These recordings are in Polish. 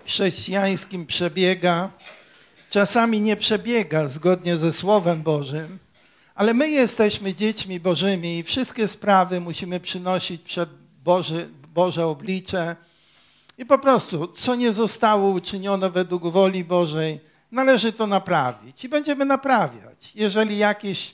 chrześcijańskim przebiega, czasami nie przebiega zgodnie ze Słowem Bożym, ale my jesteśmy dziećmi Bożymi i wszystkie sprawy musimy przynosić przed Boże oblicze i po prostu, co nie zostało uczynione według woli Bożej, należy to naprawić i będziemy naprawiać. Jeżeli jakieś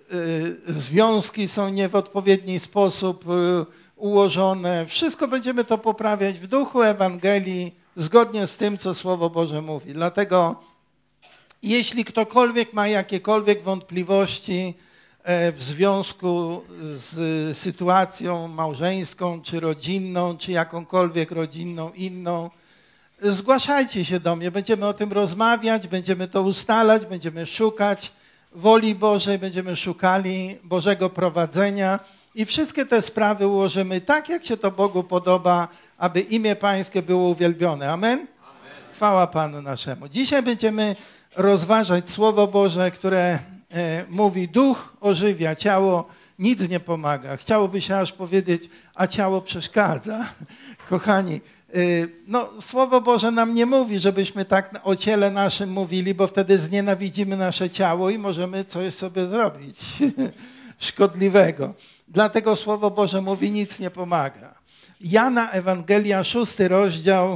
związki są nie w odpowiedni sposób ułożone, wszystko będziemy to poprawiać w duchu Ewangelii, zgodnie z tym, co Słowo Boże mówi. Dlatego jeśli ktokolwiek ma jakiekolwiek wątpliwości w związku z sytuacją małżeńską, czy rodzinną, czy jakąkolwiek rodzinną inną, zgłaszajcie się do mnie, będziemy o tym rozmawiać, będziemy to ustalać, będziemy szukać woli Bożej, będziemy szukali Bożego prowadzenia i wszystkie te sprawy ułożymy tak, jak się to Bogu podoba, aby imię Pańskie było uwielbione. Amen? Amen. Chwała Panu naszemu. Dzisiaj będziemy rozważać Słowo Boże, które mówi: duch ożywia, ciało nic nie pomaga. Chciałoby się aż powiedzieć, a ciało przeszkadza. Kochani, Słowo Boże nam nie mówi, żebyśmy tak o ciele naszym mówili, bo wtedy znienawidzimy nasze ciało i możemy coś sobie zrobić szkodliwego. Dlatego Słowo Boże mówi: nic nie pomaga. Jana Ewangelia, 6 rozdział,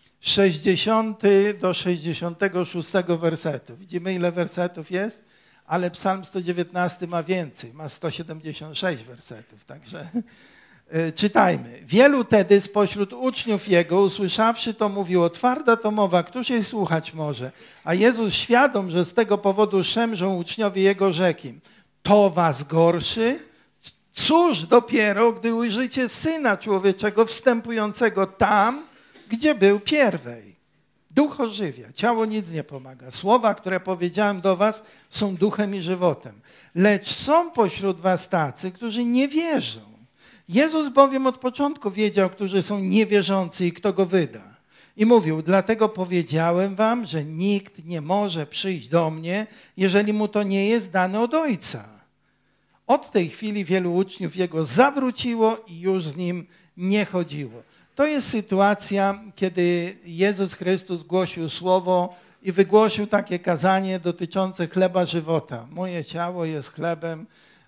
60 do 66 wersetu. Widzimy, ile wersetów jest? Ale Psalm 119 ma więcej, ma 176 wersetów, także czytajmy. Wielu tedy spośród uczniów Jego, usłyszawszy to, mówiło: twarda to mowa, któż jej słuchać może? A Jezus, świadom, że z tego powodu szemrzą uczniowie Jego, rzekł im: to was gorszy? Cóż dopiero, gdy ujrzycie Syna Człowieczego wstępującego tam, gdzie był pierwej. Duch ożywia, ciało nic nie pomaga. Słowa, które powiedziałem do was, są duchem i żywotem. Lecz są pośród was tacy, którzy nie wierzą. Jezus bowiem od początku wiedział, którzy są niewierzący i kto go wyda. I mówił: dlatego powiedziałem wam, że nikt nie może przyjść do mnie, jeżeli mu to nie jest dane od Ojca. Od tej chwili wielu uczniów Jego zawróciło i już z Nim nie chodziło. To jest sytuacja, kiedy Jezus Chrystus głosił Słowo i wygłosił takie kazanie dotyczące chleba żywota. Moje ciało jest chlebem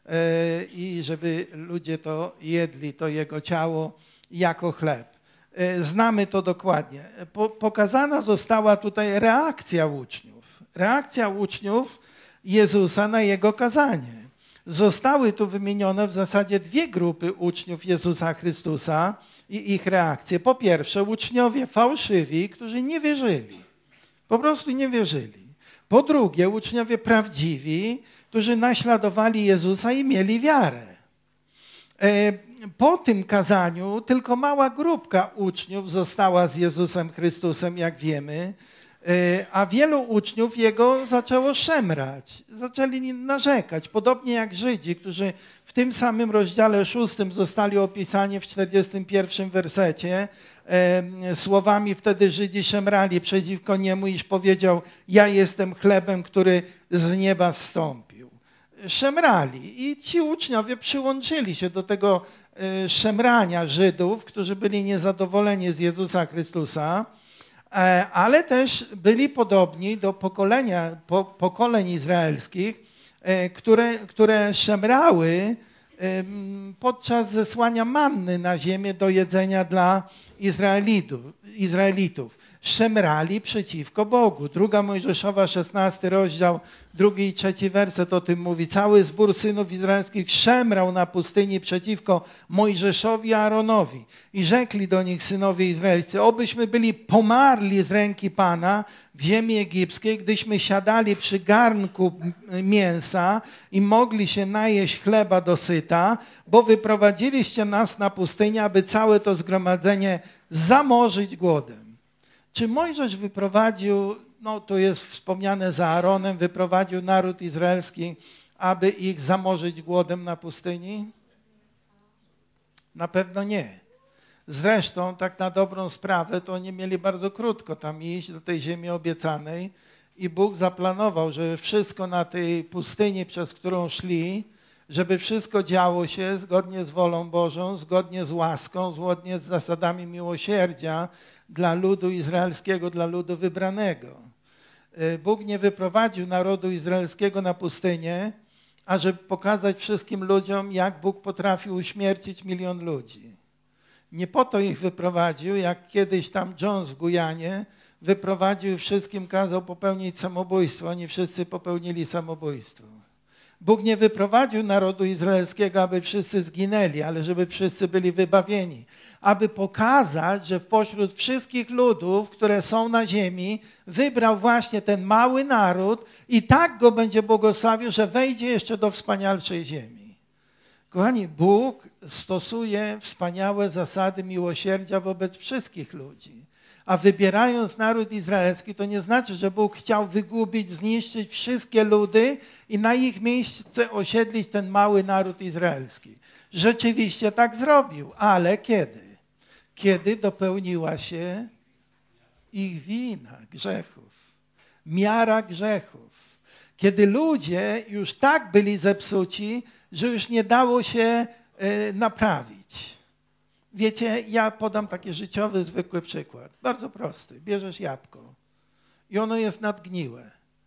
i żeby ludzie to jedli, to Jego ciało jako chleb. Znamy to dokładnie. Pokazana została tutaj reakcja uczniów. Reakcja uczniów Jezusa na Jego kazanie. Zostały tu wymienione w zasadzie dwie grupy uczniów Jezusa Chrystusa i ich reakcje. Po pierwsze, uczniowie fałszywi, którzy nie wierzyli. Po prostu nie wierzyli. Po drugie, uczniowie prawdziwi, którzy naśladowali Jezusa i mieli wiarę. Po tym kazaniu tylko mała grupka uczniów została z Jezusem Chrystusem, jak wiemy, a wielu uczniów Jego zaczęło szemrać, zaczęli narzekać, podobnie jak Żydzi, którzy w tym samym rozdziale 6 zostali opisani w 41 wersecie. Słowami: wtedy Żydzi szemrali przeciwko Niemu, iż powiedział: ja jestem chlebem, który z nieba zstąpił. Szemrali i ci uczniowie przyłączyli się do tego szemrania Żydów, którzy byli niezadowoleni z Jezusa Chrystusa, ale też byli podobni do pokoleń izraelskich, które szemrały podczas zesłania manny na ziemię do jedzenia dla Izraelitów. Szemrali przeciwko Bogu. 2 Mojżeszowa, 16 rozdział, 2 i 3 werset o tym mówi. Cały zbór synów izraelskich szemrał na pustyni przeciwko Mojżeszowi i Aaronowi. I rzekli do nich synowie izraelscy: obyśmy byli pomarli z ręki Pana w ziemi egipskiej, gdyśmy siadali przy garnku mięsa i mogli się najeść chleba dosyta, bo wyprowadziliście nas na pustynię, aby całe to zgromadzenie zamorzyć głodem. Czy Mojżesz wyprowadził, to jest wspomniane za Aaronem, wyprowadził naród izraelski, aby ich zamorzyć głodem na pustyni? Na pewno nie. Zresztą, tak na dobrą sprawę, to oni mieli bardzo krótko tam iść do tej ziemi obiecanej i Bóg zaplanował, że wszystko na tej pustyni, przez którą szli, żeby wszystko działo się zgodnie z wolą Bożą, zgodnie z łaską, zgodnie z zasadami miłosierdzia dla ludu izraelskiego, dla ludu wybranego. Bóg nie wyprowadził narodu izraelskiego na pustynię, ażeby pokazać wszystkim ludziom, jak Bóg potrafi uśmiercić 1 000 000 ludzi. Nie po to ich wyprowadził, jak kiedyś tam Jones w Gujanie wyprowadził, wszystkim kazał popełnić samobójstwo. Oni wszyscy popełnili samobójstwo. Bóg nie wyprowadził narodu izraelskiego, aby wszyscy zginęli, ale żeby wszyscy byli wybawieni. Aby pokazać, że pośród wszystkich ludów, które są na ziemi, wybrał właśnie ten mały naród i tak go będzie błogosławił, że wejdzie jeszcze do wspanialszej ziemi. Kochani, Bóg stosuje wspaniałe zasady miłosierdzia wobec wszystkich ludzi. A wybierając naród izraelski, to nie znaczy, że Bóg chciał wygubić, zniszczyć wszystkie ludy i na ich miejsce osiedlić ten mały naród izraelski. Rzeczywiście tak zrobił, ale kiedy? Kiedy dopełniła się ich wina, grzechów, miara grzechów. Kiedy ludzie już tak byli zepsuci, że już nie dało się naprawić. Wiecie, ja podam taki życiowy, zwykły przykład. Bardzo prosty. Bierzesz jabłko i ono jest nadgniłe.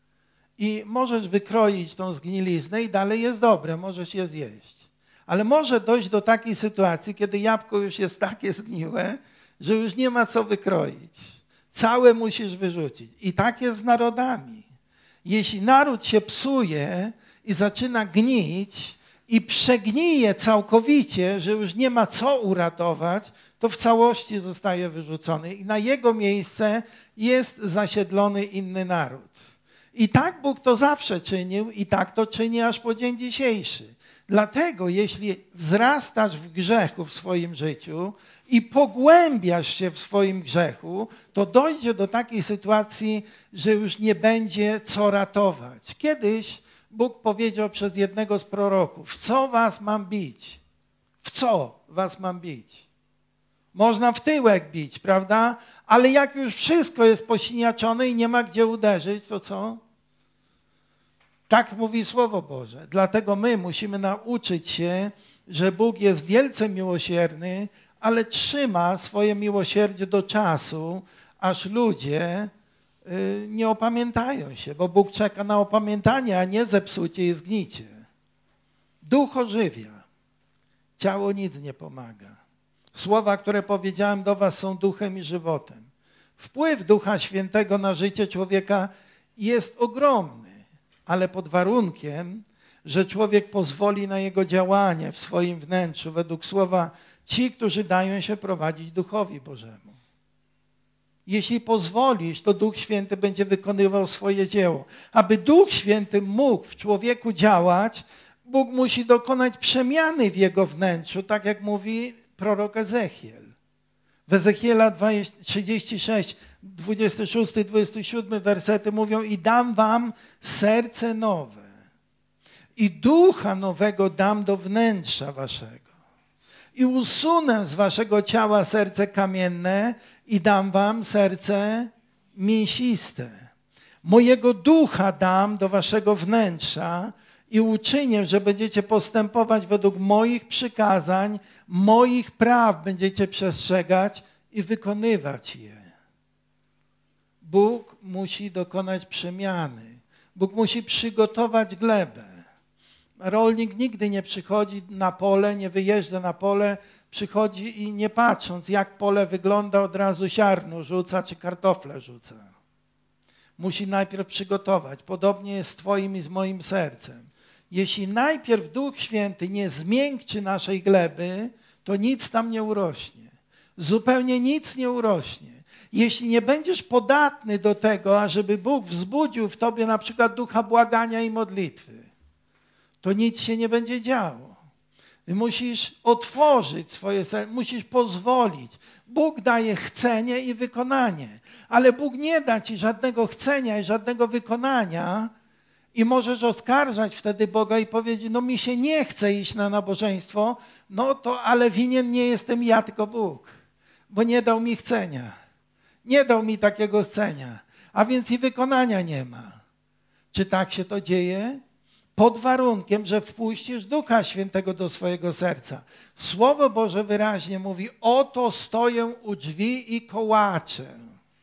I możesz wykroić tą zgniliznę i dalej jest dobre, możesz je zjeść. Ale może dojść do takiej sytuacji, kiedy jabłko już jest takie zgniłe, że już nie ma co wykroić. Całe musisz wyrzucić. I tak jest z narodami. Jeśli naród się psuje i zaczyna gnić i przegnije całkowicie, że już nie ma co uratować, to w całości zostaje wyrzucony i na jego miejsce jest zasiedlony inny naród. I tak Bóg to zawsze czynił i tak to czyni aż po dzień dzisiejszy. Dlatego jeśli wzrastasz w grzechu w swoim życiu i pogłębiasz się w swoim grzechu, to dojdzie do takiej sytuacji, że już nie będzie co ratować. Kiedyś Bóg powiedział przez jednego z proroków: w co was mam bić? W co was mam bić? Można w tyłek bić, prawda? Ale jak już wszystko jest posiniaczone i nie ma gdzie uderzyć, to co? Tak mówi Słowo Boże. Dlatego my musimy nauczyć się, że Bóg jest wielce miłosierny, ale trzyma swoje miłosierdzie do czasu, aż ludzie nie opamiętają się, bo Bóg czeka na opamiętanie, a nie zepsucie i zgnicie. Duch ożywia, ciało nic nie pomaga. Słowa, które powiedziałem do was, są duchem i żywotem. Wpływ Ducha Świętego na życie człowieka jest ogromny, ale pod warunkiem, że człowiek pozwoli na jego działanie w swoim wnętrzu, według słowa, ci, którzy dają się prowadzić Duchowi Bożemu. Jeśli pozwolisz, to Duch Święty będzie wykonywał swoje dzieło. Aby Duch Święty mógł w człowieku działać, Bóg musi dokonać przemiany w jego wnętrzu, tak jak mówi prorok Ezechiel. W Ezechiela 36, 26 i 27 wersety mówią: i dam wam serce nowe i ducha nowego dam do wnętrza waszego. I usunę z waszego ciała serce kamienne i dam wam serce mięsiste. Mojego ducha dam do waszego wnętrza i uczynię, że będziecie postępować według moich przykazań, moich praw będziecie przestrzegać i wykonywać je. Bóg musi dokonać przemiany. Bóg musi przygotować glebę. Rolnik nigdy nie przychodzi na pole, nie wyjeżdża na pole, przychodzi i nie patrząc, jak pole wygląda, od razu ziarno rzuca czy kartofle rzuca. Musi najpierw przygotować. Podobnie jest z twoim i z moim sercem. Jeśli najpierw Duch Święty nie zmiękczy naszej gleby, to nic tam nie urośnie. Zupełnie nic nie urośnie. Jeśli nie będziesz podatny do tego, ażeby Bóg wzbudził w tobie na przykład ducha błagania i modlitwy, to nic się nie będzie działo. Ty musisz otworzyć swoje serce, musisz pozwolić. Bóg daje chcenie i wykonanie, ale Bóg nie da ci żadnego chcenia i żadnego wykonania i możesz oskarżać wtedy Boga i powiedzieć: no mi się nie chce iść na nabożeństwo, no to ale winien nie jestem ja, tylko Bóg, bo nie dał mi chcenia. Nie dał mi takiego chcenia, a więc i wykonania nie ma. Czy tak się to dzieje? pod warunkiem, że wpuścisz Ducha Świętego do swojego serca. Słowo Boże wyraźnie mówi, oto stoję u drzwi i kołaczę.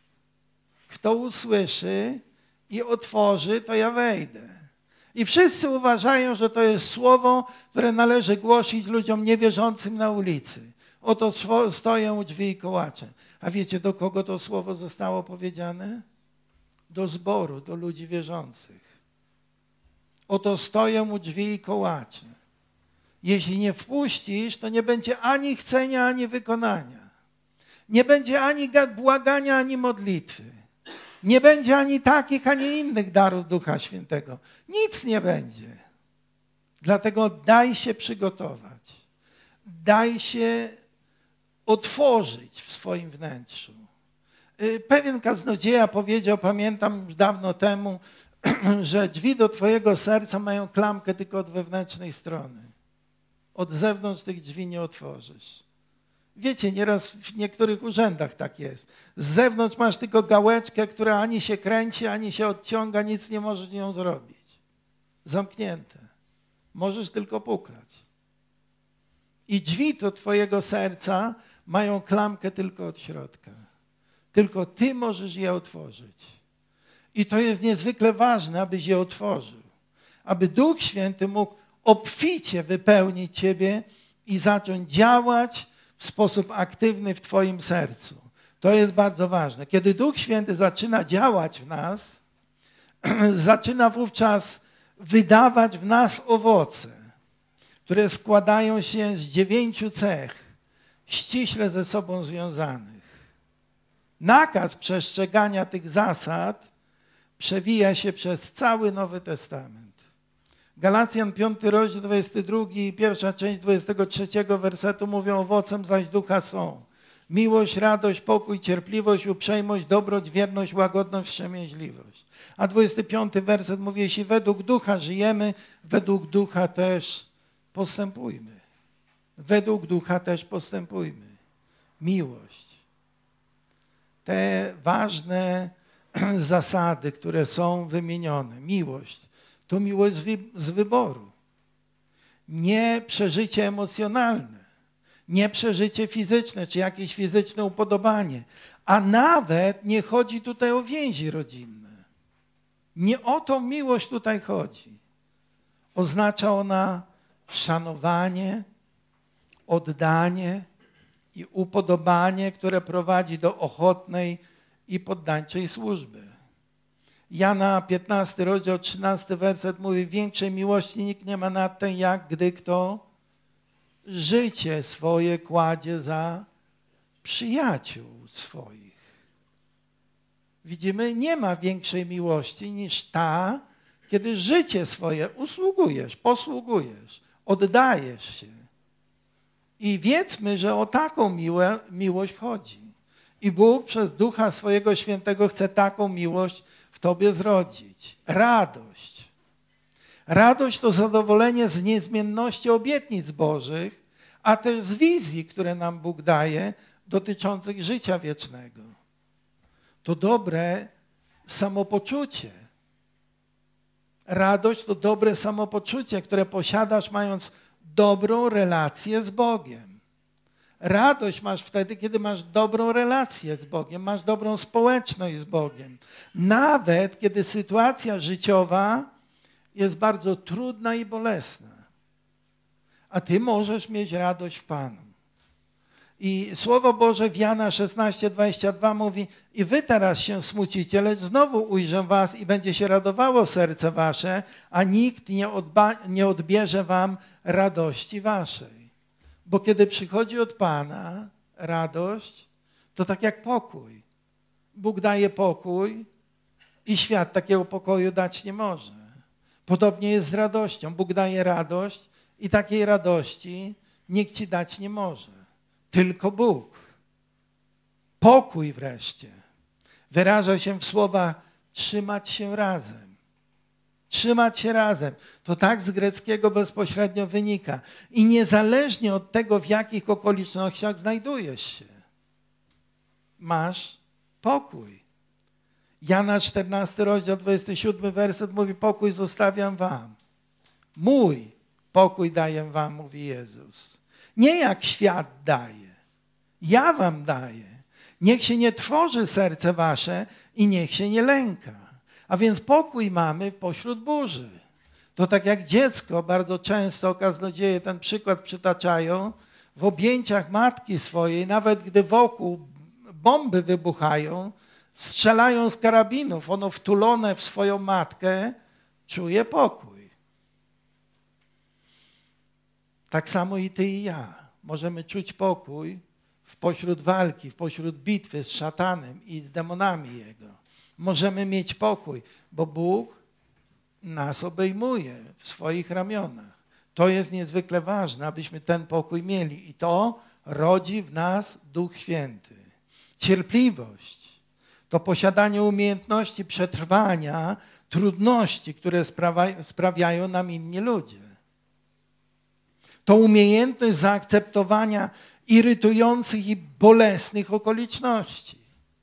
Kto usłyszy i otworzy, to ja wejdę. I wszyscy uważają, że to jest słowo, które należy głosić ludziom niewierzącym na ulicy. Oto stoję u drzwi i kołaczę. A wiecie, do kogo to słowo zostało powiedziane? Do zboru, do ludzi wierzących. Oto stoję u drzwi i kołaczę. Jeśli nie wpuścisz, to nie będzie ani chcenia, ani wykonania. Nie będzie ani błagania, ani modlitwy. Nie będzie ani takich, ani innych darów Ducha Świętego. Nic nie będzie. Dlatego daj się przygotować. Daj się otworzyć w swoim wnętrzu. Pewien kaznodzieja powiedział, pamiętam już dawno temu, że drzwi do twojego serca mają klamkę tylko od wewnętrznej strony. Od zewnątrz tych drzwi nie otworzysz. Wiecie, nieraz w niektórych urzędach tak jest. Z zewnątrz masz tylko gałeczkę, która ani się kręci, ani się odciąga, nic nie możesz nią zrobić. Zamknięte. Możesz tylko pukać. I drzwi do twojego serca mają klamkę tylko od środka. Tylko ty możesz je otworzyć. I to jest niezwykle ważne, abyś je otworzył. Aby Duch Święty mógł obficie wypełnić ciebie i zacząć działać w sposób aktywny w twoim sercu. To jest bardzo ważne. Kiedy Duch Święty zaczyna działać w nas, zaczyna wówczas wydawać w nas owoce, które składają się z 9 cech, ściśle ze sobą związanych. Nakaz przestrzegania tych zasad przewija się przez cały Nowy Testament. Galacjan 5 rozdział 22 i pierwsza część 23 wersetu mówią, owocem zaś ducha są miłość, radość, pokój, cierpliwość, uprzejmość, dobroć, wierność, łagodność, wstrzemięźliwość. A 25 werset mówi, jeśli według ducha żyjemy, według ducha też postępujmy. Według ducha też postępujmy. Miłość. Te ważne zasady, które są wymienione. Miłość. To miłość z wyboru. Nie przeżycie emocjonalne. Nie przeżycie fizyczne, czy jakieś fizyczne upodobanie. A nawet nie chodzi tutaj o więzi rodzinne. Nie o tą miłość tutaj chodzi. Oznacza ona szanowanie, oddanie i upodobanie, które prowadzi do ochotnej i poddańczej służby. Jana 15 rozdział 13 werset mówi, większej miłości nikt nie ma nad tym, jak gdy kto życie swoje kładzie za przyjaciół swoich. Widzimy, nie ma większej miłości niż ta, kiedy życie swoje usługujesz, posługujesz, oddajesz się. I wiedzmy, że o taką miłość chodzi. I Bóg przez Ducha swojego Świętego chce taką miłość w tobie zrodzić. Radość. Radość to zadowolenie z niezmienności obietnic Bożych, a też z wizji, które nam Bóg daje, dotyczących życia wiecznego. To dobre samopoczucie. Radość to dobre samopoczucie, które posiadasz, mając dobrą relację z Bogiem. Radość masz wtedy, kiedy masz dobrą relację z Bogiem, masz dobrą społeczność z Bogiem. Nawet kiedy sytuacja życiowa jest bardzo trudna i bolesna. A ty możesz mieć radość w Panu. I Słowo Boże w Jana 16:22 mówi, i wy teraz się smucicie, lecz znowu ujrzę was i będzie się radowało serce wasze, a nikt nie odbierze wam radości waszej. Bo kiedy przychodzi od Pana radość, to tak jak pokój. Bóg daje pokój i świat takiego pokoju dać nie może. Podobnie jest z radością. Bóg daje radość i takiej radości nikt ci dać nie może. Tylko Bóg. Pokój wreszcie wyraża się w słowach trzymać się razem. Trzymać się razem. To tak z greckiego bezpośrednio wynika. I niezależnie od tego, w jakich okolicznościach znajdujesz się, masz pokój. Jana 14 rozdział 27 werset mówi, pokój zostawiam wam. Mój pokój daję wam, mówi Jezus. Nie jak świat daje. Ja wam daję. Niech się nie trwoży serce wasze i niech się nie lęka. A więc pokój mamy pośród burzy. To tak jak dziecko, bardzo często kaznodzieje ten przykład przytaczają, w objęciach matki swojej, nawet gdy wokół bomby wybuchają, strzelają z karabinów, ono wtulone w swoją matkę czuje pokój. Tak samo i ty i ja. Możemy czuć pokój pośród walki, pośród bitwy z szatanem i z demonami jego. Możemy mieć pokój, bo Bóg nas obejmuje w swoich ramionach. To jest niezwykle ważne, abyśmy ten pokój mieli. I to rodzi w nas Duch Święty. Cierpliwość to posiadanie umiejętności przetrwania trudności, które sprawiają nam inni ludzie. To umiejętność zaakceptowania irytujących i bolesnych okoliczności.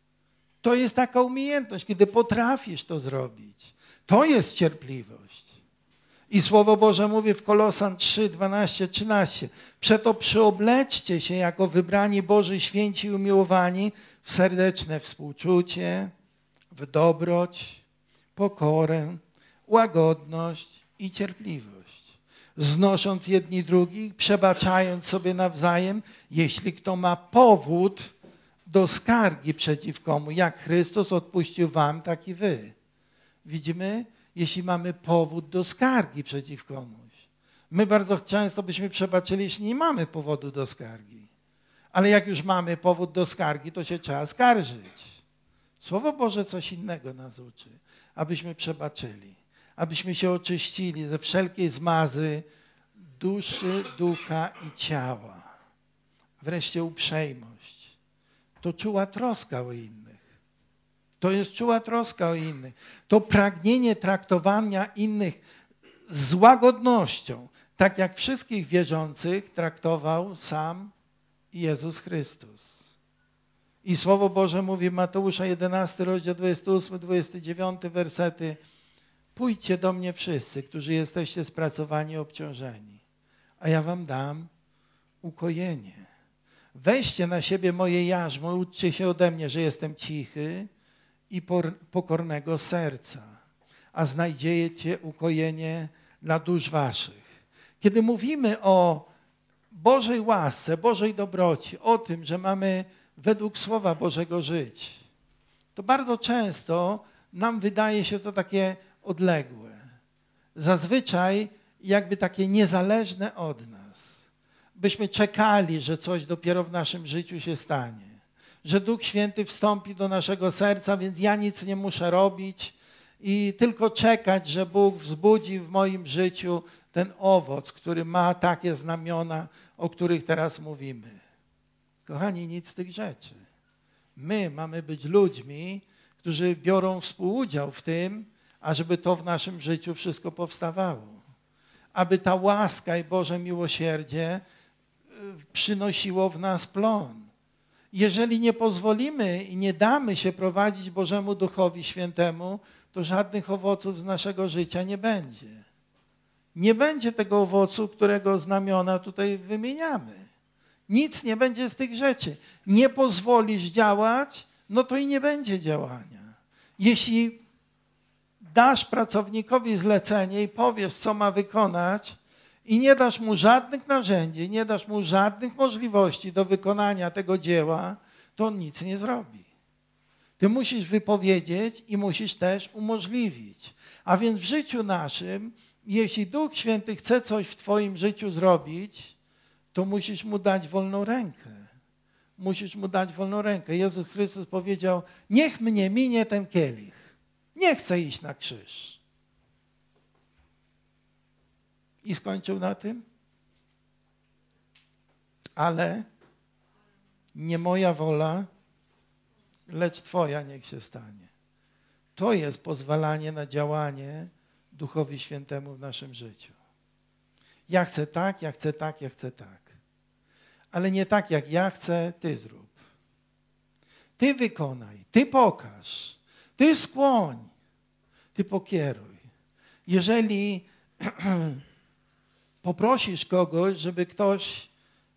To jest taka umiejętność, kiedy potrafisz to zrobić. To jest cierpliwość. I Słowo Boże mówi w Kolosan 3, 12, 13. Przeto przyobleczcie się jako wybrani Boży, święci i umiłowani w serdeczne współczucie, w dobroć, pokorę, łagodność i cierpliwość. Znosząc jedni drugich, przebaczając sobie nawzajem, jeśli kto ma powód do skargi przeciw komu, jak Chrystus odpuścił wam, tak i wy. Widzimy? Jeśli mamy powód do skargi przeciw komuś. My bardzo często byśmy przebaczyli, jeśli nie mamy powodu do skargi. Ale jak już mamy powód do skargi, to się trzeba skarżyć. Słowo Boże coś innego nas uczy. Abyśmy przebaczyli. Abyśmy się oczyścili ze wszelkiej zmazy duszy, ducha i ciała. Wreszcie uprzejmość. To czuła troska o innych. To jest czuła troska o innych. To pragnienie traktowania innych z łagodnością, tak jak wszystkich wierzących traktował sam Jezus Chrystus. I Słowo Boże mówi w Mateusza 11, rozdział 28, 29 wersety. Pójdźcie do mnie wszyscy, którzy jesteście spracowani i obciążeni, a ja wam dam ukojenie. Weźcie na siebie moje jarzmo, uczcie się ode mnie, że jestem cichy i pokornego serca, a znajdziecie ukojenie dla dusz waszych. Kiedy mówimy o Bożej łasce, Bożej dobroci, o tym, że mamy według Słowa Bożego żyć, to bardzo często nam wydaje się to takie odległe. Zazwyczaj jakby takie niezależne od nas. Byśmy czekali, że coś dopiero w naszym życiu się stanie. Że Duch Święty wstąpi do naszego serca, więc ja nic nie muszę robić i tylko czekać, że Bóg wzbudzi w moim życiu ten owoc, który ma takie znamiona, o których teraz mówimy. Kochani, nic z tych rzeczy. My mamy być ludźmi, którzy biorą współudział w tym, ażeby to w naszym życiu wszystko powstawało. Aby ta łaska i Boże miłosierdzie przynosiło w nas plon. Jeżeli nie pozwolimy i nie damy się prowadzić Bożemu Duchowi Świętemu, to żadnych owoców z naszego życia nie będzie. Nie będzie tego owocu, którego znamiona tutaj wymieniamy. Nic nie będzie z tych rzeczy. Nie pozwolisz działać, no to i nie będzie działania. Jeśli dasz pracownikowi zlecenie i powiesz, co ma wykonać i nie dasz mu żadnych narzędzi, nie dasz mu żadnych możliwości do wykonania tego dzieła, to on nic nie zrobi. Ty musisz wypowiedzieć i musisz też umożliwić. A więc w życiu naszym, jeśli Duch Święty chce coś w twoim życiu zrobić, to musisz mu dać wolną rękę. Musisz mu dać wolną rękę. Jezus Chrystus powiedział, niech mnie minie ten kielich. Nie chcę iść na krzyż. I skończył na tym. Ale nie moja wola, lecz Twoja niech się stanie. To jest pozwalanie na działanie Duchowi Świętemu w naszym życiu. Ja chcę tak, ja chcę tak, ja chcę tak. Ale nie tak jak ja chcę, Ty zrób. Ty wykonaj, Ty pokaż, Ty skłoń, Ty pokieruj. Jeżeli poprosisz kogoś, żeby ktoś,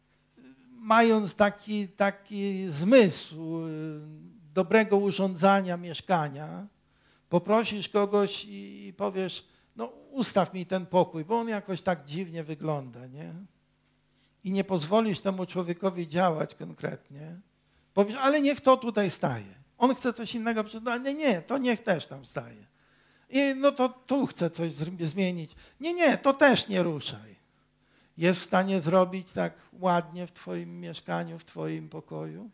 mając taki zmysł dobrego urządzania mieszkania, poprosisz kogoś i powiesz, no ustaw mi ten pokój, bo on jakoś tak dziwnie wygląda, nie? I nie pozwolisz temu człowiekowi działać konkretnie. Powiesz, ale niech to tutaj staje. On chce coś innego, ale nie, to niech też tam staje. I no to tu chce coś zmienić. Nie, to też nie ruszaj. Jest w stanie zrobić tak ładnie w twoim mieszkaniu, w twoim pokoju?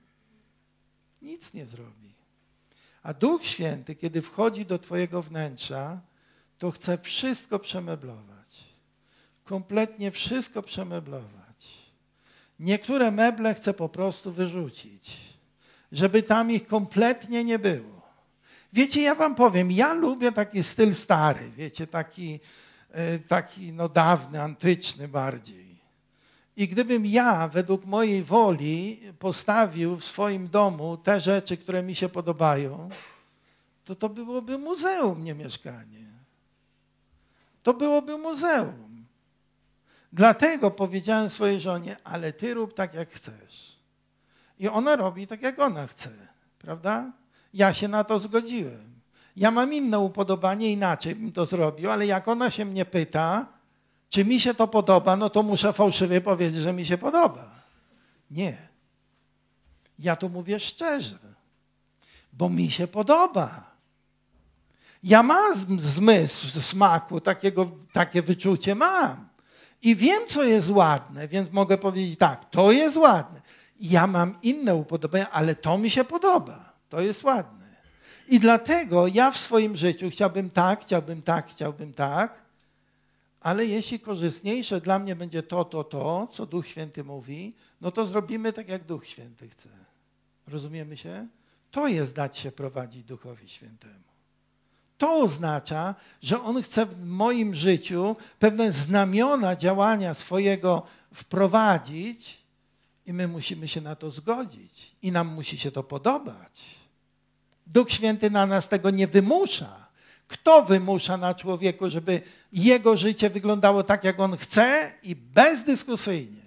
Nic nie zrobi. A Duch Święty, kiedy wchodzi do twojego wnętrza, to chce wszystko przemeblować. Kompletnie wszystko przemeblować. Niektóre meble chce po prostu wyrzucić, żeby tam ich kompletnie nie było. Wiecie, ja wam powiem, ja lubię taki styl stary, wiecie, taki no dawny, antyczny bardziej. I gdybym ja według mojej woli postawił w swoim domu te rzeczy, które mi się podobają, to byłoby muzeum, nie mieszkanie. To byłoby muzeum. Dlatego powiedziałem swojej żonie, ale ty rób tak, jak chcesz. I ona robi tak, jak ona chce, prawda? Ja się na to zgodziłem. Ja mam inne upodobanie, inaczej bym to zrobił, ale jak ona się mnie pyta, czy mi się to podoba, no to muszę fałszywie powiedzieć, że mi się podoba. Nie. Ja to mówię szczerze, bo mi się podoba. Ja mam zmysł smaku, takie wyczucie mam. I wiem, co jest ładne, więc mogę powiedzieć tak, to jest ładne. Ja mam inne upodobania, ale to mi się podoba. To jest ładne. I dlatego ja w swoim życiu chciałbym tak, ale jeśli korzystniejsze dla mnie będzie to, co Duch Święty mówi, no to zrobimy tak, jak Duch Święty chce. Rozumiemy się? To jest dać się prowadzić Duchowi Świętemu. To oznacza, że On chce w moim życiu pewne znamiona działania swojego wprowadzić i my musimy się na to zgodzić i nam musi się to podobać. Duch Święty na nas tego nie wymusza. Kto wymusza na człowieku, żeby jego życie wyglądało tak, jak on chce i bezdyskusyjnie?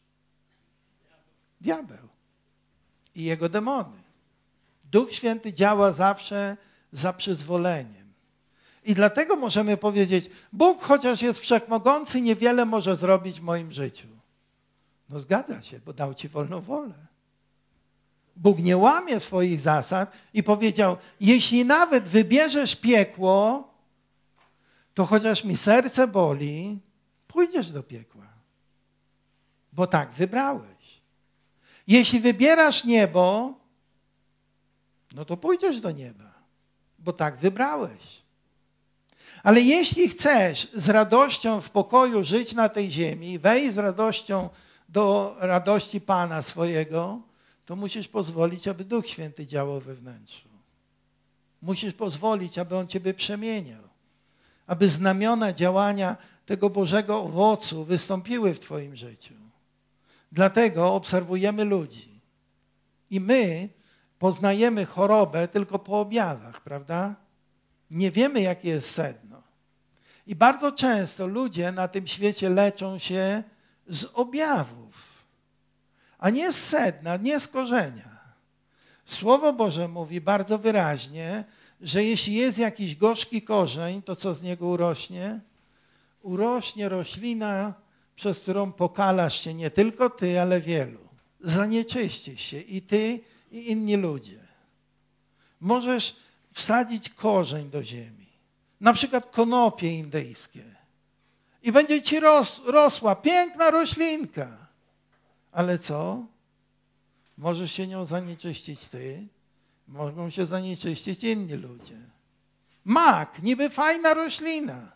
Diabeł i jego demony. Duch Święty działa zawsze za przyzwoleniem. I dlatego możemy powiedzieć, Bóg chociaż jest wszechmogący, niewiele może zrobić w moim życiu. No zgadza się, bo dał ci wolną wolę. Bóg nie łamie swoich zasad i powiedział, jeśli nawet wybierzesz piekło, to chociaż mi serce boli, pójdziesz do piekła. Bo tak wybrałeś. Jeśli wybierasz niebo, no to pójdziesz do nieba. Bo tak wybrałeś. Ale jeśli chcesz z radością w pokoju żyć na tej ziemi, wejść z radością do radości Pana swojego, to musisz pozwolić, aby Duch Święty działał we wnętrzu. Musisz pozwolić, aby On ciebie przemieniał. Aby znamiona działania tego Bożego owocu wystąpiły w twoim życiu. Dlatego obserwujemy ludzi. I my poznajemy chorobę tylko po objawach, prawda? Nie wiemy, jakie jest sedno. I bardzo często ludzie na tym świecie leczą się z objawów, a nie z sedna, nie z korzenia. Słowo Boże mówi bardzo wyraźnie, że jeśli jest jakiś gorzki korzeń, to co z niego urośnie? Urośnie roślina, przez którą pokalasz się nie tylko ty, ale wielu. Zanieczyścisz się i ty, i inni ludzie. Możesz wsadzić korzeń do ziemi. Na przykład konopie indyjskie. I będzie ci rosła piękna roślinka. Ale co? Możesz się nią zanieczyścić ty, mogą się zanieczyścić inni ludzie. Mak, niby fajna roślina,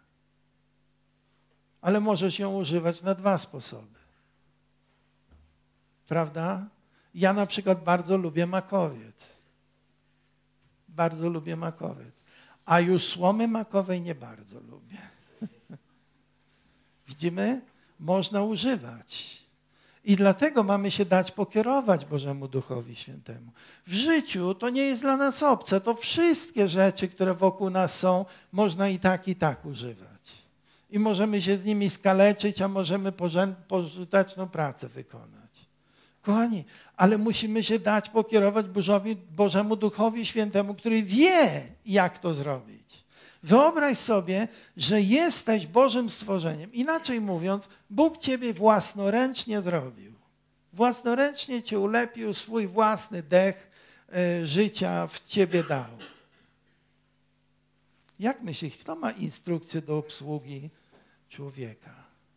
ale możesz ją używać na dwa sposoby. Prawda? Ja na przykład bardzo lubię makowiec. Bardzo lubię makowiec. A już słomy makowej nie bardzo lubię. Widzimy? Można używać. I dlatego mamy się dać pokierować Bożemu Duchowi Świętemu. W życiu to nie jest dla nas obce. To wszystkie rzeczy, które wokół nas są, można i tak używać. i możemy się z nimi skaleczyć, a możemy pożyteczną pracę wykonać. Kochani, ale musimy się dać pokierować Bożemu Duchowi Świętemu, który wie, jak to zrobić. Wyobraź sobie, że jesteś Bożym stworzeniem. Inaczej mówiąc, Bóg ciebie własnoręcznie zrobił. Własnoręcznie cię ulepił, swój własny dech życia w ciebie dał. Jak myślisz, kto ma instrukcję do obsługi człowieka?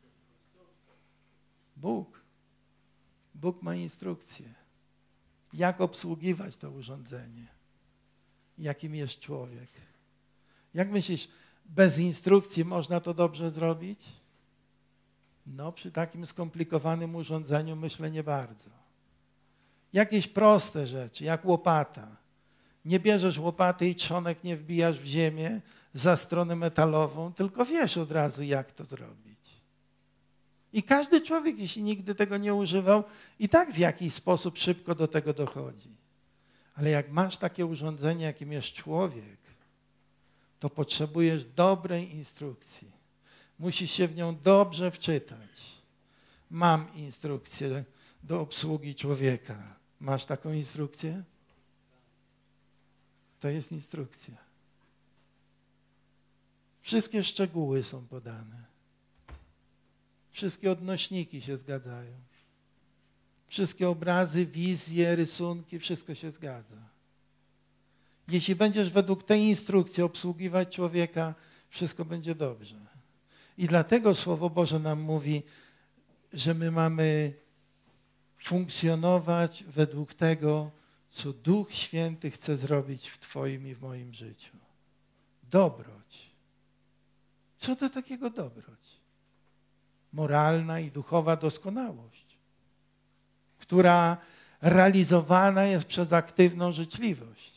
Bóg. Bóg ma instrukcję, jak obsługiwać to urządzenie, jakim jest człowiek. Jak myślisz, bez instrukcji można to dobrze zrobić? No, przy takim skomplikowanym urządzeniu myślę nie bardzo. Jakieś proste rzeczy, jak łopata. Nie bierzesz łopaty i trzonek nie wbijasz w ziemię za stronę metalową, tylko wiesz od razu, jak to zrobić. I każdy człowiek, jeśli nigdy tego nie używał, i tak w jakiś sposób szybko do tego dochodzi. Ale jak masz takie urządzenie, jakim jest człowiek, to potrzebujesz dobrej instrukcji. Musisz się w nią dobrze wczytać. Mam instrukcję do obsługi człowieka. Masz taką instrukcję? To jest instrukcja. Wszystkie szczegóły są podane. Wszystkie odnośniki się zgadzają. Wszystkie obrazy, wizje, rysunki, wszystko się zgadza. Jeśli będziesz według tej instrukcji obsługiwać człowieka, wszystko będzie dobrze. I dlatego Słowo Boże nam mówi, że my mamy funkcjonować według tego, co Duch Święty chce zrobić w twoim i w moim życiu. Dobroć. Co to takiego dobroć? Moralna i duchowa doskonałość, która realizowana jest przez aktywną życzliwość.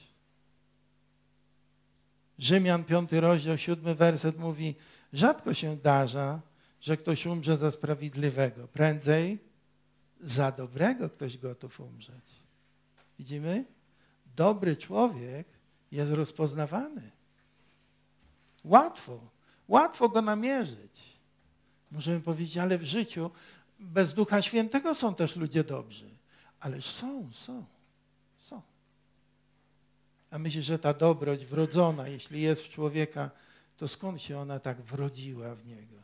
Rzymian 5 rozdział 7 werset mówi, rzadko się zdarza, że ktoś umrze za sprawiedliwego. Prędzej za dobrego ktoś gotów umrzeć. Widzimy? Dobry człowiek jest rozpoznawany. Łatwo go namierzyć. Możemy powiedzieć, ale w życiu bez Ducha Świętego są też ludzie dobrzy. Ależ są. A myślisz, że ta dobroć wrodzona, jeśli jest w człowieka, to skąd się ona tak wrodziła w niego?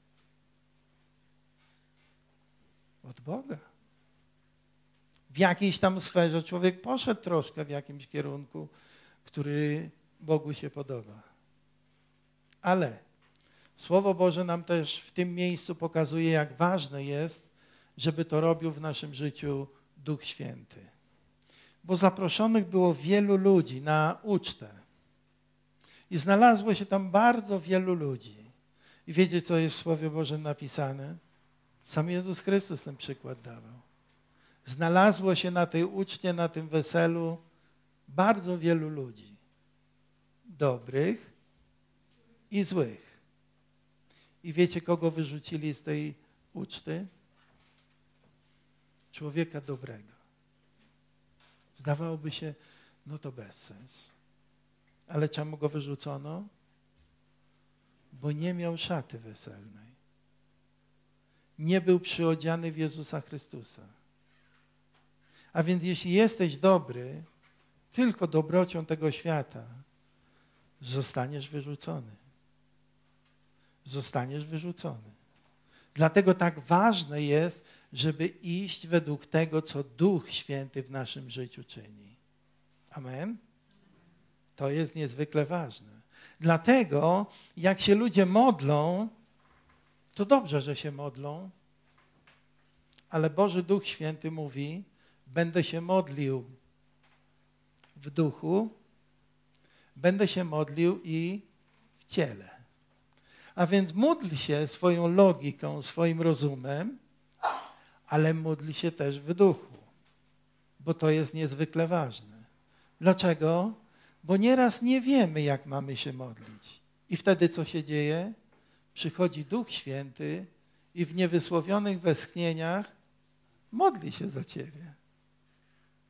Od Boga. W jakiejś tam sferze człowiek poszedł troszkę w jakimś kierunku, który Bogu się podoba. Ale Słowo Boże nam też w tym miejscu pokazuje, jak ważne jest, żeby to robił w naszym życiu Duch Święty. Bo zaproszonych było wielu ludzi na ucztę. I znalazło się tam bardzo wielu ludzi. I wiecie, co jest w Słowie Bożym napisane? Sam Jezus Chrystus ten przykład dawał. Znalazło się na tej uczcie, na tym weselu bardzo wielu ludzi. Dobrych i złych. I wiecie, kogo wyrzucili z tej uczty? Człowieka dobrego. Zdawałoby się, no to bezsens. Ale czemu go wyrzucono? Bo nie miał szaty weselnej. Nie był przyodziany w Jezusa Chrystusa. A więc jeśli jesteś dobry, tylko dobrocią tego świata, zostaniesz wyrzucony. Zostaniesz wyrzucony. Dlatego tak ważne jest, żeby iść według tego, co Duch Święty w naszym życiu czyni. Amen? To jest niezwykle ważne. Dlatego, jak się ludzie modlą, to dobrze, że się modlą, ale Boży Duch Święty mówi, będę się modlił w duchu, będę się modlił i w ciele. A więc módl się swoją logiką, swoim rozumem, ale módl się też w duchu, bo to jest niezwykle ważne. Dlaczego? Bo nieraz nie wiemy, jak mamy się modlić. I wtedy co się dzieje? Przychodzi Duch Święty i w niewysłowionych westchnieniach modli się za ciebie.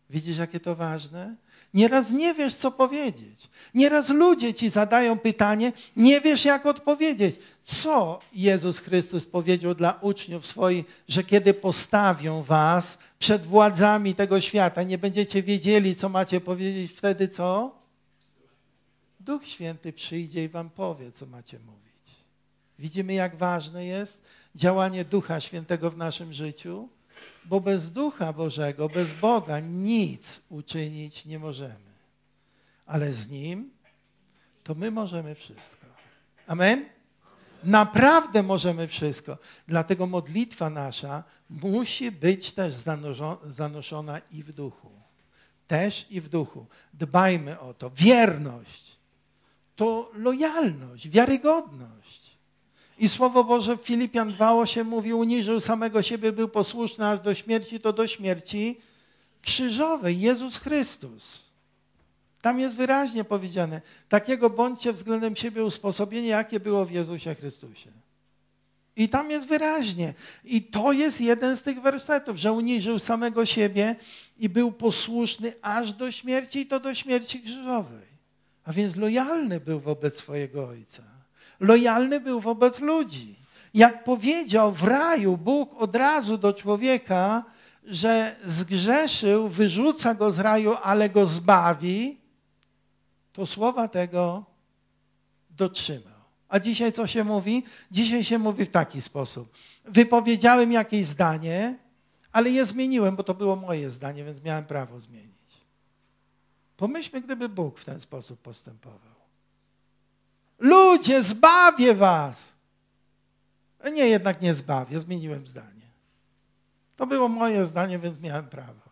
Widzisz, jakie to ważne? Nieraz nie wiesz, co powiedzieć. Nieraz ludzie ci zadają pytanie, nie wiesz, jak odpowiedzieć. Co Jezus Chrystus powiedział dla uczniów swoich, że kiedy postawią was przed władzami tego świata, nie będziecie wiedzieli, co macie powiedzieć, wtedy co? Duch Święty przyjdzie i wam powie, co macie mówić. Widzimy, jak ważne jest działanie Ducha Świętego w naszym życiu, bo bez Ducha Bożego, bez Boga nic uczynić nie możemy. Ale z Nim to my możemy wszystko. Amen? Naprawdę możemy wszystko. Dlatego modlitwa nasza musi być też zanoszona i w duchu. Też i w duchu. Dbajmy o to. Wierność to lojalność, wiarygodność. I Słowo Boże w Filipian 2:8 mówi, uniżył samego siebie, był posłuszny aż do śmierci, to do śmierci krzyżowej. Jezus Chrystus. Tam jest wyraźnie powiedziane, takiego bądźcie względem siebie usposobienie, jakie było w Jezusie Chrystusie. I tam jest wyraźnie. I to jest jeden z tych wersetów, że uniżył samego siebie i był posłuszny aż do śmierci i to do śmierci krzyżowej. A więc lojalny był wobec swojego Ojca. Lojalny był wobec ludzi. Jak powiedział w raju Bóg od razu do człowieka, że zgrzeszył, wyrzuca go z raju, ale go zbawi, to słowa tego dotrzymał. A dzisiaj co się mówi? Dzisiaj się mówi w taki sposób. Wypowiedziałem jakieś zdanie, ale je zmieniłem, bo to było moje zdanie, więc miałem prawo zmienić. Pomyślmy, gdyby Bóg w ten sposób postępował. Ludzie, zbawię was. Nie, jednak nie zbawię, zmieniłem zdanie. To było moje zdanie, więc miałem prawo.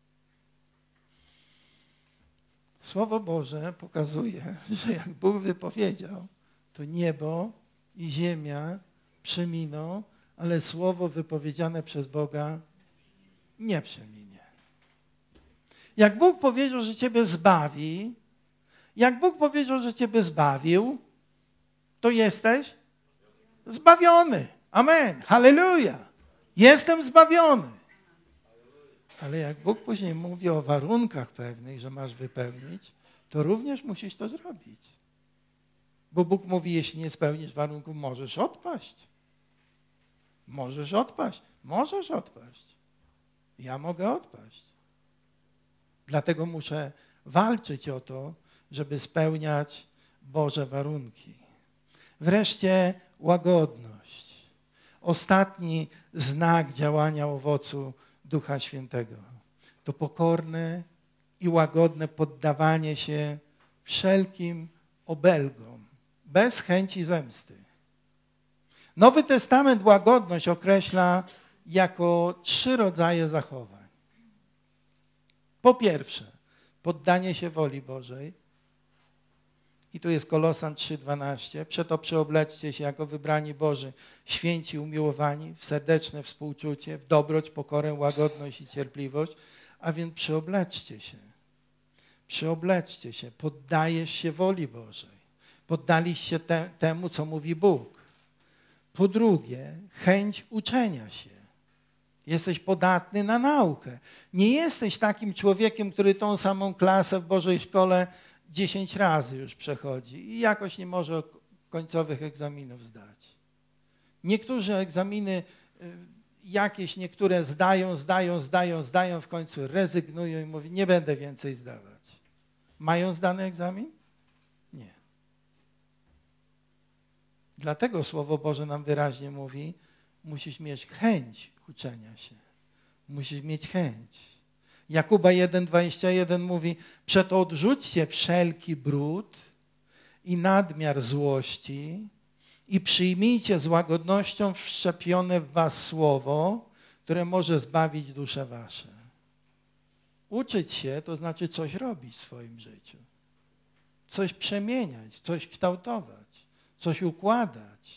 Słowo Boże pokazuje, że jak Bóg wypowiedział, to niebo i ziemia przeminą, ale słowo wypowiedziane przez Boga nie przeminie. Jak Bóg powiedział, że ciebie zbawi, jak Bóg powiedział, że ciebie zbawił, to jesteś zbawiony. Amen. Halleluja. Jestem zbawiony. Ale jak Bóg później mówi o warunkach pewnych, że masz wypełnić, to również musisz to zrobić. Bo Bóg mówi, jeśli nie spełnisz warunków, możesz odpaść. Możesz odpaść. Możesz odpaść. Ja mogę odpaść. Dlatego muszę walczyć o to, żeby spełniać Boże warunki. Wreszcie łagodność. Ostatni znak działania owocu Ducha Świętego. To pokorne i łagodne poddawanie się wszelkim obelgom, bez chęci zemsty. Nowy Testament łagodność określa jako 3 rodzaje zachowań. Po pierwsze, poddanie się woli Bożej. I tu jest Kolosan 3:12. Przeto przyobleczcie się jako wybrani Boży, święci umiłowani, w serdeczne współczucie, w dobroć, pokorę, łagodność i cierpliwość. A więc przyobleczcie się. Przyobleczcie się. Poddajesz się woli Bożej. Poddaliście temu, co mówi Bóg. Po drugie, chęć uczenia się. Jesteś podatny na naukę. Nie jesteś takim człowiekiem, który tą samą klasę w Bożej Szkole 10 razy już przechodzi i jakoś nie może końcowych egzaminów zdać. Niektórzy egzaminy jakieś niektóre zdają, w końcu rezygnują i mówią, nie będę więcej zdawać. Mają zdany egzamin? Nie. Dlatego Słowo Boże nam wyraźnie mówi, musisz mieć chęć uczenia się. Musisz mieć chęć. Jakuba 1:21 mówi, przeto odrzućcie wszelki brud i nadmiar złości i przyjmijcie z łagodnością wszczepione w was słowo, które może zbawić dusze wasze. Uczyć się to znaczy coś robić w swoim życiu. Coś przemieniać, coś kształtować, coś układać.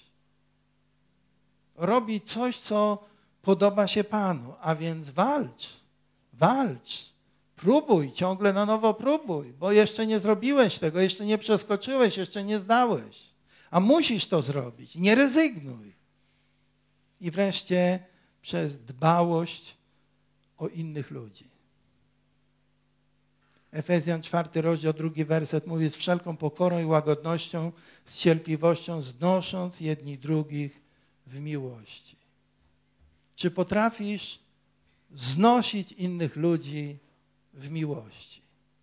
Robić coś, co podoba się Panu, a więc walcz. Walcz, próbuj, ciągle na nowo próbuj, bo jeszcze nie zrobiłeś tego, jeszcze nie przeskoczyłeś, jeszcze nie zdałeś. A musisz to zrobić, nie rezygnuj. I wreszcie przez dbałość o innych ludzi. Efezjan 4 rozdział 2 werset mówi: z wszelką pokorą i łagodnością, z cierpliwością znosząc jedni drugich w miłości. Czy potrafisz znosić innych ludzi w miłości?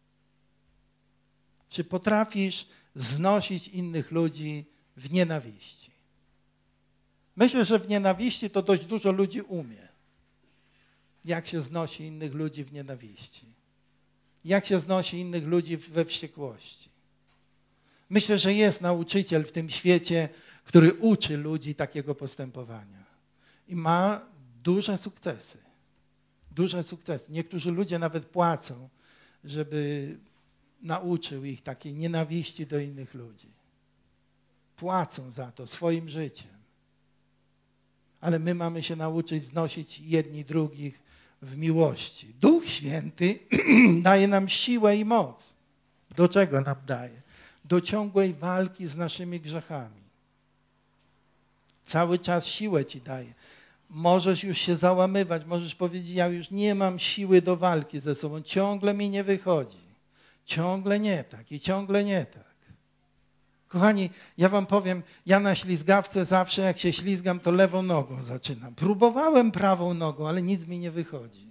Czy potrafisz znosić innych ludzi w nienawiści? Myślę, że w nienawiści to dość dużo ludzi umie. Jak się znosi innych ludzi w nienawiści? Jak się znosi innych ludzi we wściekłości? Myślę, że jest nauczyciel w tym świecie, który uczy ludzi takiego postępowania. I ma duże sukcesy. Duże sukcesy. Niektórzy ludzie nawet płacą, żeby nauczył ich takiej nienawiści do innych ludzi. Płacą za to swoim życiem. Ale my mamy się nauczyć znosić jedni drugich w miłości. Duch Święty daje nam siłę i moc. Do czego nam daje? Do ciągłej walki z naszymi grzechami. Cały czas siłę ci daje. Możesz już się załamywać, możesz powiedzieć: ja już nie mam siły do walki ze sobą, ciągle mi nie wychodzi. Ciągle nie tak i ciągle nie tak. Kochani, ja wam powiem, ja na ślizgawce zawsze jak się ślizgam, to lewą nogą zaczynam. Próbowałem prawą nogą, ale nic mi nie wychodzi.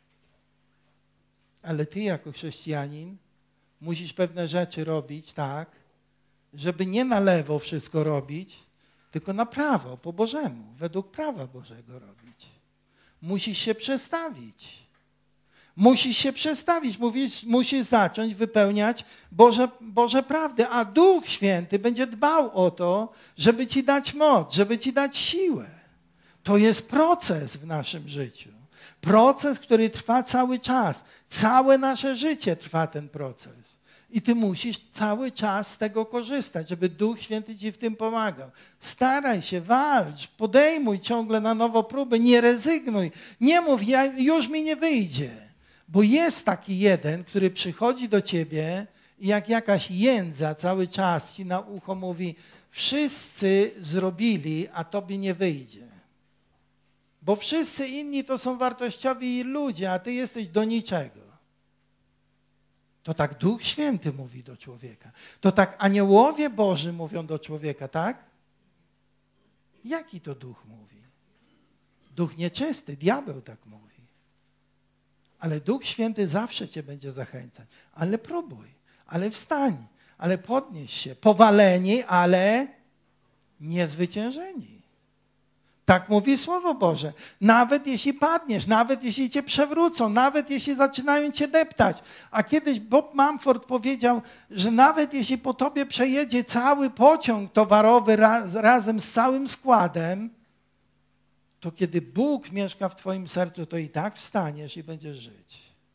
Ale ty jako chrześcijanin musisz pewne rzeczy robić tak, żeby nie na lewo wszystko robić, tylko na prawo, po Bożemu, według prawa Bożego robić. Musisz się przestawić. Musisz się przestawić, musisz zacząć wypełniać Boże prawdy, a Duch Święty będzie dbał o to, żeby ci dać moc, żeby ci dać siłę. To jest proces w naszym życiu. Proces, który trwa cały czas. Całe nasze życie trwa ten proces. I ty musisz cały czas z tego korzystać, żeby Duch Święty ci w tym pomagał. Staraj się, walcz, podejmuj ciągle na nowo próby, nie rezygnuj. Nie mów: już mi nie wyjdzie. Bo jest taki jeden, który przychodzi do ciebie i jak jakaś jędza cały czas ci na ucho mówi: wszyscy zrobili, a tobie nie wyjdzie. Bo wszyscy inni to są wartościowi ludzie, a ty jesteś do niczego. To tak Duch Święty mówi do człowieka. To tak aniołowie Boży mówią do człowieka, tak? Jaki to duch mówi? Duch nieczysty, diabeł tak mówi. Ale Duch Święty zawsze cię będzie zachęcać. Ale próbuj, ale wstań, ale podnieś się. Powaleni, ale niezwyciężeni. Tak mówi Słowo Boże. Nawet jeśli padniesz, nawet jeśli cię przewrócą, nawet jeśli zaczynają cię deptać. A kiedyś Bob Mumford powiedział, że nawet jeśli po tobie przejedzie cały pociąg towarowy razem z całym składem, to kiedy Bóg mieszka w twoim sercu, to i tak wstaniesz i będziesz żyć.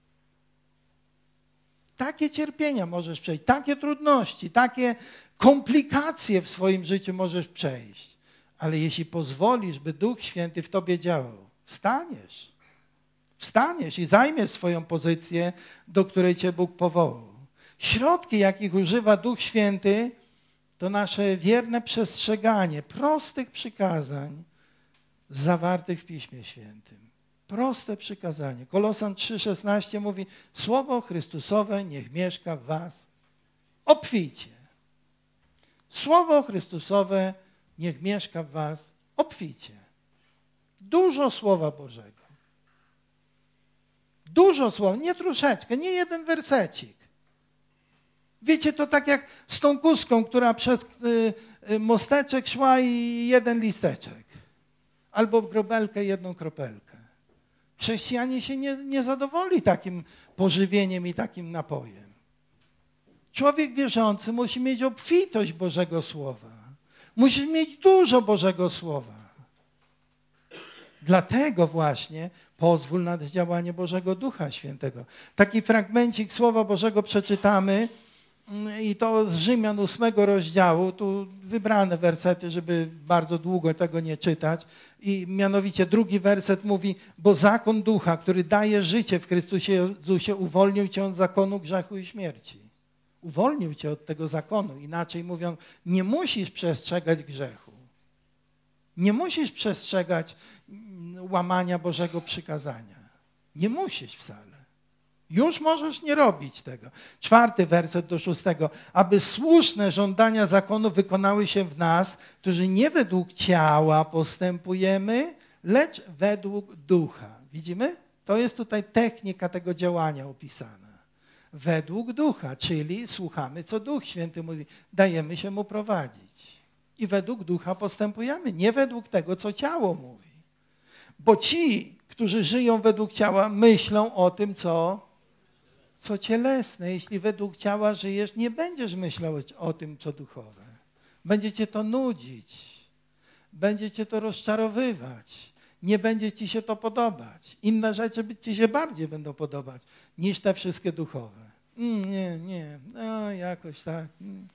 Takie cierpienia możesz przejść, takie trudności, takie komplikacje w swoim życiu możesz przejść. Ale jeśli pozwolisz, by Duch Święty w tobie działał, wstaniesz. Wstaniesz i zajmiesz swoją pozycję, do której cię Bóg powołał. Środki, jakich używa Duch Święty, to nasze wierne przestrzeganie prostych przykazań zawartych w Piśmie Świętym. Proste przykazanie. Kolosan 3,16 mówi: Słowo Chrystusowe niech mieszka w was obficie. Słowo Chrystusowe niech mieszka w was obficie. Dużo Słowa Bożego. Dużo Słowa, nie troszeczkę, nie jeden wersecik. Wiecie, to tak jak z tą kózką, która przez mosteczek szła i jeden listeczek. Albo w grobelkę jedną kropelkę. Chrześcijanie się nie zadowoli takim pożywieniem i takim napojem. Człowiek wierzący musi mieć obfitość Bożego Słowa. Musi mieć dużo Bożego Słowa. Dlatego właśnie pozwól na działanie Bożego Ducha Świętego. Taki fragmencik Słowa Bożego przeczytamy i to z Rzymian 8 rozdziału, tu wybrane wersety, żeby bardzo długo tego nie czytać. I mianowicie 2 werset mówi: bo zakon Ducha, który daje życie w Chrystusie Jezusie, uwolnił cię od zakonu grzechu i śmierci. Uwolnił cię od tego zakonu. Inaczej mówiąc, nie musisz przestrzegać grzechu. Nie musisz przestrzegać łamania Bożego przykazania. Nie musisz wcale. Już możesz nie robić tego. 4 werset do 6. Aby słuszne żądania zakonu wykonały się w nas, którzy nie według ciała postępujemy, lecz według ducha. Widzimy? To jest tutaj technika tego działania opisana. Według ducha, czyli słuchamy, co Duch Święty mówi. Dajemy się mu prowadzić. I według ducha postępujemy, nie według tego, co ciało mówi. Bo ci, którzy żyją według ciała, myślą o tym, co cielesne. Jeśli według ciała żyjesz, nie będziesz myślał o tym, co duchowe. Będzie cię to nudzić. Będzie cię to rozczarowywać. Nie będzie ci się to podobać. Inne rzeczy ci się bardziej będą podobać niż te wszystkie duchowe. Nie, jakoś tak.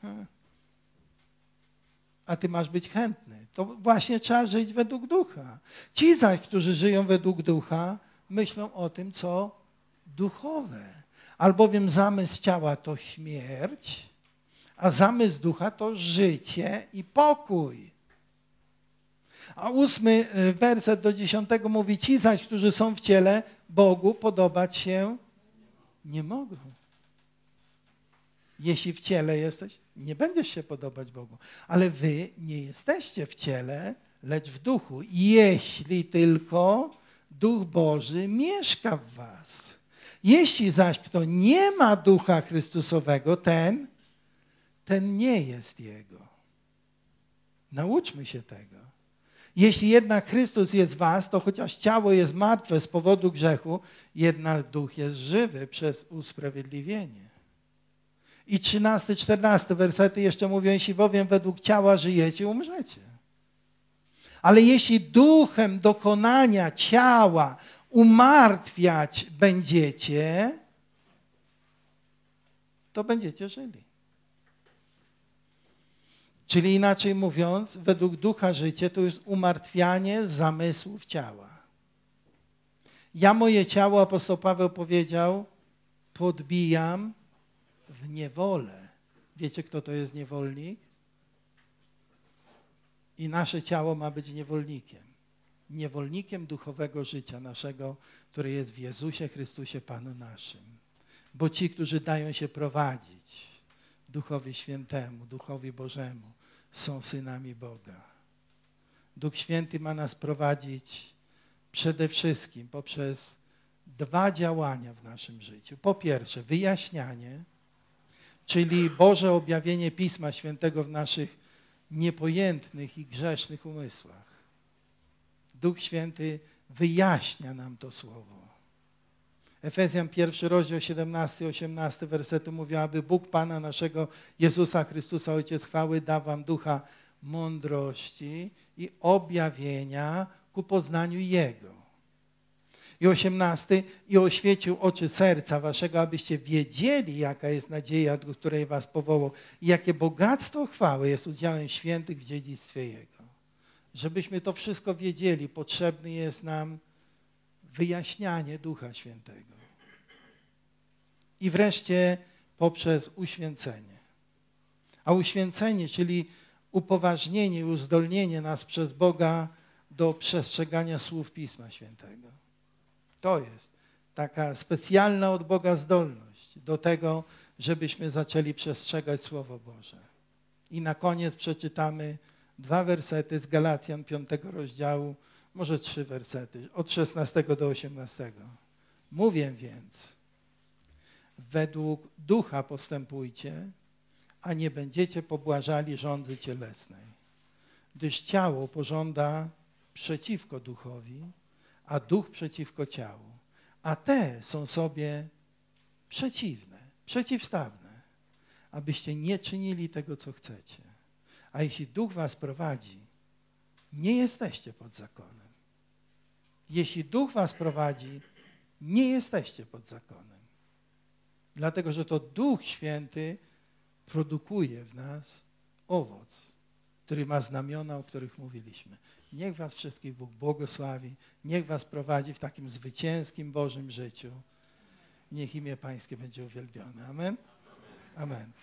A ty masz być chętny. To właśnie trzeba żyć według ducha. Ci zaś, którzy żyją według ducha, myślą o tym, co duchowe. Albowiem zamysł ciała to śmierć, a zamysł ducha to życie i pokój. A 8 werset do 10 mówi, ci zaś, którzy są w ciele, Bogu podobać się nie mogą. Jeśli w ciele jesteś, nie będziesz się podobać Bogu. Ale wy nie jesteście w ciele, lecz w duchu. Jeśli tylko Duch Boży mieszka w was. Jeśli zaś kto nie ma Ducha Chrystusowego, ten nie jest Jego. Nauczmy się tego. Jeśli jednak Chrystus jest w was, to chociaż ciało jest martwe z powodu grzechu, jednak duch jest żywy przez usprawiedliwienie. I 13, 14 wersety jeszcze mówią, jeśli bowiem według ciała żyjecie, umrzecie. Ale jeśli duchem dokonania ciała umartwiać będziecie, to będziecie żyli. Czyli inaczej mówiąc, według ducha życie to jest umartwianie zamysłów ciała. Ja moje ciało, apostoł Paweł powiedział, podbijam w niewolę. Wiecie, kto to jest niewolnik? I nasze ciało ma być niewolnikiem. Niewolnikiem duchowego życia naszego, które jest w Jezusie Chrystusie Panu naszym. Bo ci, którzy dają się prowadzić Duchowi Świętemu, Duchowi Bożemu, są synami Boga. Duch Święty ma nas prowadzić przede wszystkim poprzez 2 działania w naszym życiu. Po pierwsze, wyjaśnianie, czyli Boże objawienie Pisma Świętego w naszych niepojętnych i grzesznych umysłach. Duch Święty wyjaśnia nam to Słowo. Efezjan 1 rozdział 17-18 wersety mówi, aby Bóg Pana naszego Jezusa Chrystusa, Ojciec chwały, da wam ducha mądrości i objawienia ku poznaniu Jego. I 18, i oświecił oczy serca waszego, abyście wiedzieli, jaka jest nadzieja, do której was powołał i jakie bogactwo chwały jest udziałem świętych w dziedzictwie Jego. Żebyśmy to wszystko wiedzieli, potrzebne jest nam wyjaśnianie Ducha Świętego. I wreszcie poprzez uświęcenie. A uświęcenie, czyli upoważnienie i uzdolnienie nas przez Boga do przestrzegania słów Pisma Świętego. To jest taka specjalna od Boga zdolność do tego, żebyśmy zaczęli przestrzegać Słowo Boże. I na koniec przeczytamy 2 wersety z Galacjan 5 rozdziału, może 3 wersety, od 16 do 18. Mówię więc, według ducha postępujcie, a nie będziecie pobłażali żądzy cielesnej. Gdyż ciało pożąda przeciwko duchowi, a duch przeciwko ciału. A te są sobie przeciwne, przeciwstawne, abyście nie czynili tego, co chcecie. A jeśli duch was prowadzi, nie jesteście pod zakonem. Jeśli duch was prowadzi, nie jesteście pod zakonem. Dlatego, że to Duch Święty produkuje w nas owoc, który ma znamiona, o których mówiliśmy. Niech was wszystkich Bóg błogosławi, niech was prowadzi w takim zwycięskim Bożym życiu. Niech imię Pańskie będzie uwielbione. Amen? Amen.